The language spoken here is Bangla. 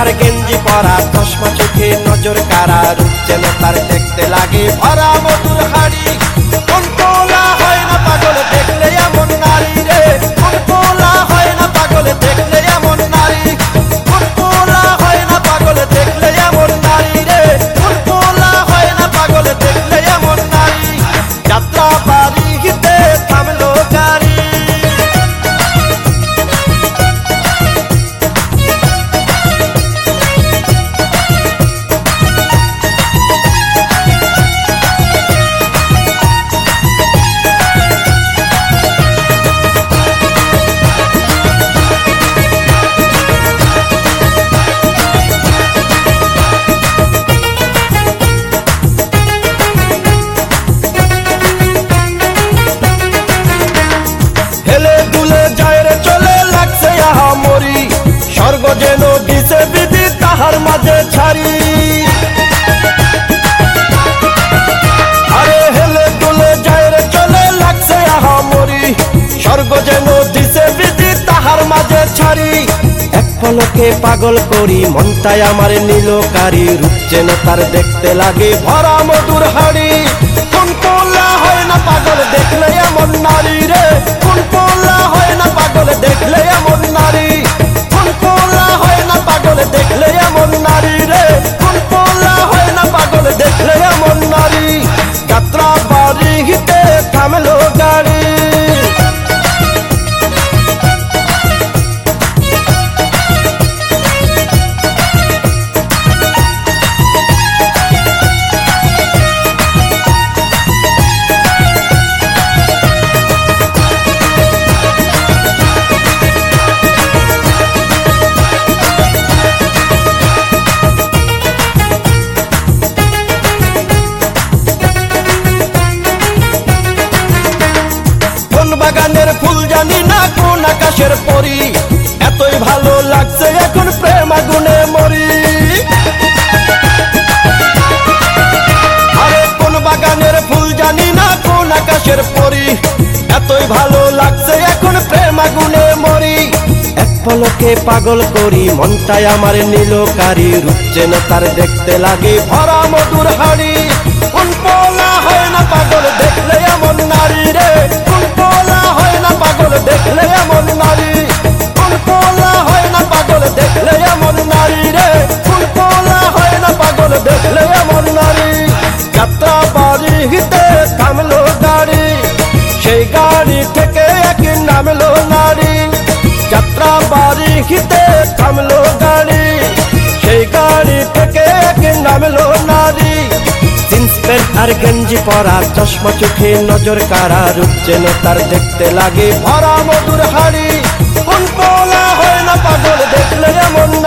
আর গেঞ্জি পরা, চশমা চোখে নজর কারা, রূপ যেন তার দেখতে লাগে ভরা মধুর হাড়ি। কোন পোলা হয় না পাগল দেখলে এমন নারী রে, কোন পোলা হয় না পাগল দেখলে এমন নারী, কোন পোলা হয় না পাগল দেখলে এমন নারী রে, কোন পোলা হয় না পাগল দেখলে এমন নারী। যাত্রা বাড়িতে থামলো গাড়ি, হেলে দুলে যায় রে চলে লাগছে আহা মরি, স্বর্গ যেন দিছে বিধি তাহার মাঝে ছাড়ি। আরে হেলে দুলে যায় রে চলে লাগছে আহা মরি, স্বর্গ যেন দিছে বিধি তাহার মাঝে ছাড়ি। এক পলকে পাগল করি মনটাই আমার নীলকারি, রূপ যেন তার দেখতে লাগে ভরা মধুর হাড়ি। কোন পোলা হয় না পাগল দেখলে এমন নারী রে, কোন পোলা হয় না পাগল দেখলে এমন নারী, কোন পোলা হয় না পাগল দেখলে এমন নারী রে, কোন পোলা হয় না পাগল দেখলে এমন নারী। যাত্রা বাড়িতে থামলো গাড়ি, বাগানের ফুল জানি না কোন আকাশের পরি, এতই ভালো লাগছে এখন প্রেম আগুনে মরি। আরে কোন বাগানের ফুল জানি না কোন আকাশের পরি, এতই ভালো লাগছে এখন প্রেম আগুনে মরি। এক পলকে পাগল করি মনটাই আমার নীলকারি, রূপ যেন তার দেখতে লাগে ভরা মধুর হাড়ি। কোন পোলা হয় না পাগল দেখলে এমন নারী রে, কোন পোলা হয় না পাগল দেখলে এমন নারী, কোন পোলা হয় না পাগল দেখলে এমন নারী রে, কোন পোলা হয় না পাগল দেখলে এমন নারী। যাত্রা বাড়িতে থামলো গাড়ি, সেই গাড়ি থেকে এক নামলো নারী। যাত্রা বাড়িতে থামলো গাড়ি, সেই গাড়ি থেকে এক নামলো নারী। জিন্স প্যান্ট আর গেঞ্জি পরা, চশমা চোখে নজর কারা, রূপ যেন তার দেখতে লাগে ভরা মধুর হাড়ি। কোন পোলা হয় না পাগল দেখলে এমন